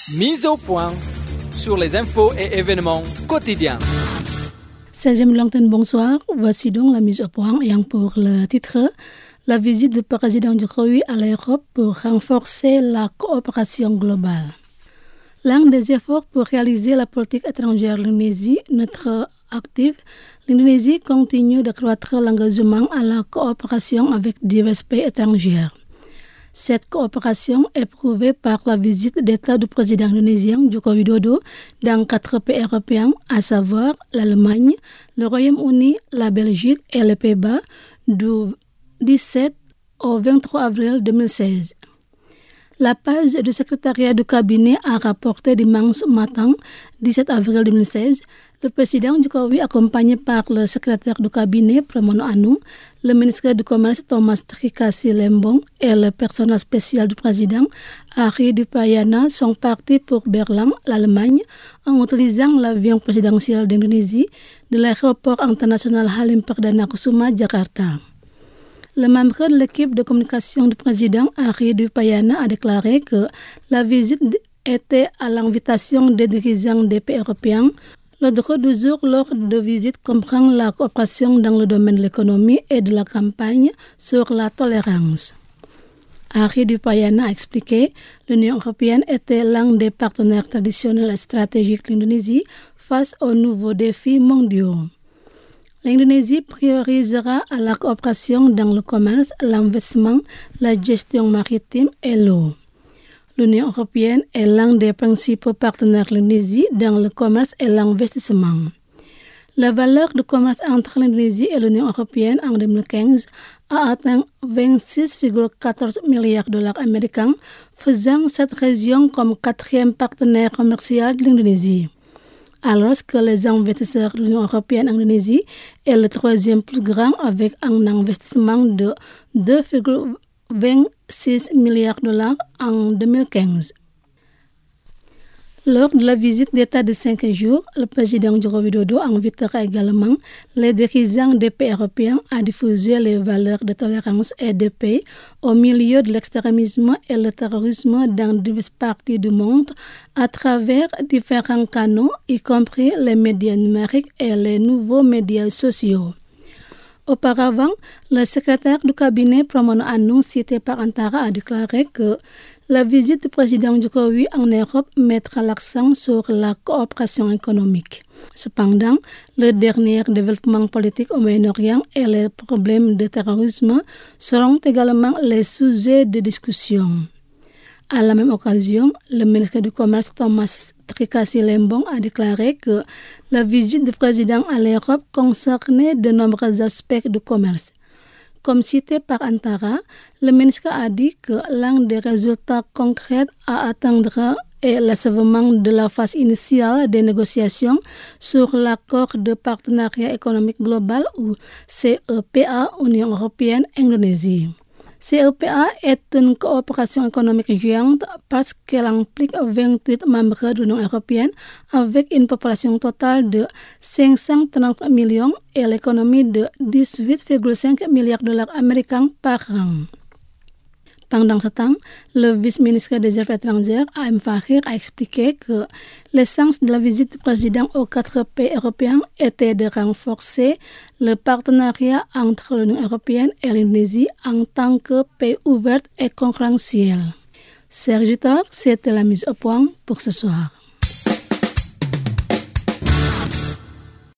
Mise au point sur les infos et événements quotidiens. Sergem Langton, bonsoir. Voici donc la mise au point et pour le titre, la visite du président Jokowi à l'Europe pour renforcer la coopération globale. L'un des efforts pour réaliser la politique étrangère de l'Indonésie, notre active, l'Indonésie continue d'accroître l'engagement à la coopération avec divers pays étrangers. Cette coopération est prouvée par la visite d'État du président indonésien Joko Widodo dans 4 pays européens, à savoir l'Allemagne, le Royaume-Uni, la Belgique et les Pays-Bas du 17 au 23 avril 2016. La page du secrétariat du cabinet a rapporté dimanche matin, 17 avril 2016, le président Jokowi, accompagné par le secrétaire du cabinet Pramono Anung, le ministre du Commerce Thomas Trikasi Lembong et le personnel spécial du président Ari Dupayana sont partis pour Berlin, l'Allemagne, en utilisant l'avion présidentiel d'Indonésie de l'aéroport international Halim Perdana Kusuma, Jakarta. Le membre de l'équipe de communication du président Ari Dupayana a déclaré que la visite était à l'invitation des dirigeants des pays européens. L'ordre du jour lors de visite comprend la coopération dans le domaine de l'économie et de la campagne sur la tolérance. Ari Dupayana a expliqué que l'Union européenne était l'un des partenaires traditionnels et stratégiques de l'Indonésie face aux nouveaux défis mondiaux. L'Indonésie priorisera la coopération dans le commerce, l'investissement, la gestion maritime et l'eau. L'Union européenne est l'un des principaux partenaires de l'Indonésie dans le commerce et l'investissement. La valeur du commerce entre l'Indonésie et l'Union européenne en 2015 a atteint 26,14 milliards de dollars américains, faisant cette région comme 4e partenaire commercial de l'Indonésie. Alors que les investisseurs de l'Union européenne en Indonésie est le 3e plus grand avec un investissement de 2,26 milliards de dollars en 2015. Lors de la visite d'État de 5 jours, le président Joko Widodo invitera également les dirigeants des pays européens à diffuser les valeurs de tolérance et de paix au milieu de l'extrémisme et le terrorisme dans diverses parties du monde à travers différents canaux, y compris les médias numériques et les nouveaux médias sociaux. Auparavant, le secrétaire du cabinet Pramono Anung, cité par Antara, a déclaré que la visite du président Jokowi en Europe mettra l'accent sur la coopération économique. Cependant, le dernier développement politique au Moyen-Orient et les problèmes de terrorisme seront également les sujets de discussion. À la même occasion, le ministre du Commerce Thomas Trikasi Lembong a déclaré que la visite du président à l'Europe concernait de nombreux aspects du commerce. Comme cité par Antara, le ministre a dit que l'un des résultats concrets à atteindre est l'achèvement de la phase initiale des négociations sur l'accord de partenariat économique global ou CEPA Union européenne-Indonésie. CEPA est une coopération économique géante parce qu'elle implique 28 membres de l'Union européenne avec une population totale de 530 millions et l'économie de 18,5 milliards de dollars américains par an. Pendant ce temps, le vice-ministre des Affaires étrangères, A.M. Fahir, a expliqué que l'essence de la visite du président aux 4 pays européens était de renforcer le partenariat entre l'Union européenne et l'Indonésie en tant que pays ouvert et concurrentiel. Serge Tor, c'était la mise au point pour ce soir.